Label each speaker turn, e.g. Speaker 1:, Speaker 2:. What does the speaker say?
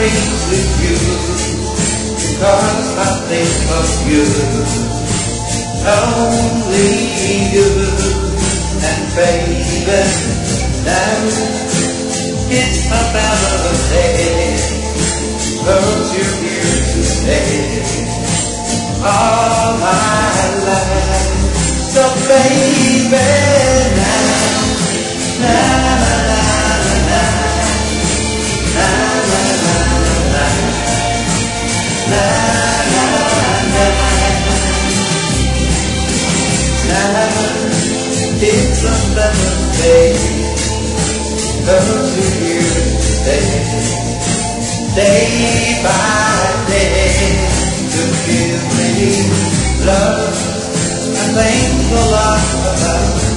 Speaker 1: dreams with you, because I think of you, only you. And baby, now it's about a day, 'cause you're here to stay all my life. So baby, now, now, it's a better day, 'cause you're here to stay, day by day, to give me love. I think a lot about